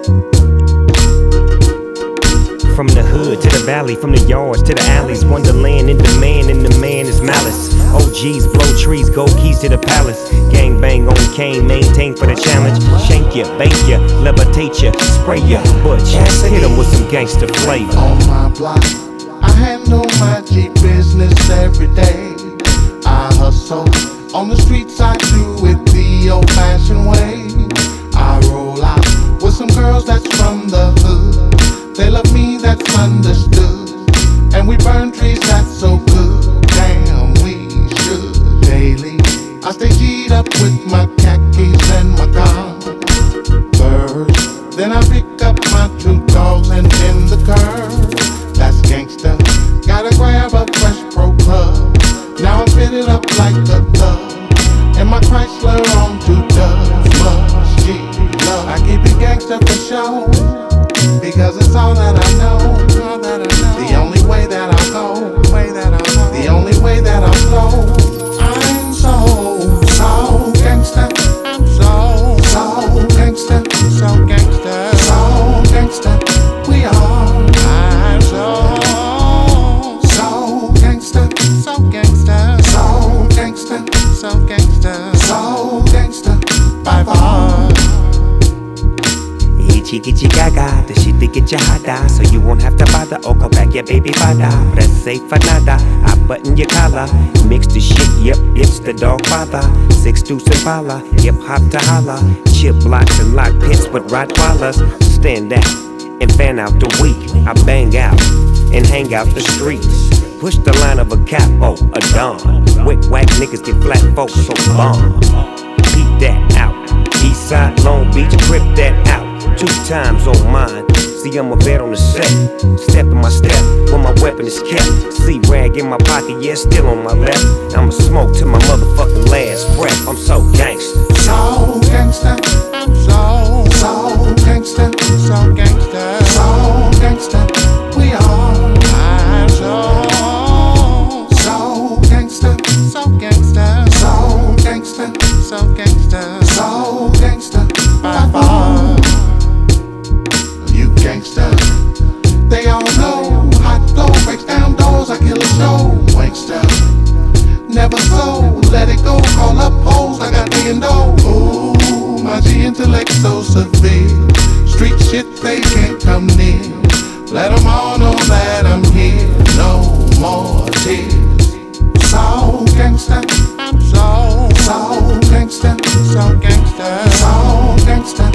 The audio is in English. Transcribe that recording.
From the hood to the valley, from the yards to the alleys, wonderland in demand, and the man is malice. OGs blow trees, gold keys to the palace. Gang bang on cane, maintain for the challenge. Shank ya, bake ya, levitate ya, spray ya, butch. Hit 'em with some gangster flavor. On my block, I handle my G business every day. I hustle on the streets, I do it the old-fashioned way. I roll out with some girls that's from the hood. They love me, that's understood. And we burn trees, that's so good. Damn, we should. Daily, I stay G'd up with my khakis and my Converse. Then I pick up my two dogs and in the curve. That's gangsta. Gotta grab a fresh pro club. Now I'm fitted up like a thug. And my Chrysler on two dubs. Much G-love. I keep it gangsta for show. Because it's all that I know. The only way that I'll go. The only way that I'll flow. I'm so gangsta. I'm so gangsta. So gangsta. We are. I'm so gangsta. So gangsta. By far. Itchy gaga, the shit that get you hot, so you won't have to bother. Oh, call back your baby father. Press for nada. I button your collar, mix the shit. Yep, it's the dog father. 6 Deuce Impala, hip hop to holla. Chip blocks and lock pits with Rottweilers. Stand out and fan out the week. I bang out and hang out the streets. Push the line of a capo, a don. Wick whack niggas get flat folks, so bomb. Beat that out. Eastside, Long Beach, grip that out. 2 times on mine. See, I'm a vet on the set. Step in my step when my weapon is kept. See, rag in my pocket, yeah, still on my left. I'ma smoke till my motherfucking last breath. I'm so gangsta. So gangsta. I'm so gangsta. So gangsta. We are. I'm so gangsta. So gangsta. By far. You gangsta. They all know. Hot flow breaks down doors. I kill a show. Gangsta. Never sold. Let it go. Call up hoes. I got the endo. Ooh, my G intellect so severe. Street shit they can't come near. Let them all know that I'm here. No more tears. So gangsta. I'm so gangsta. So gangsta.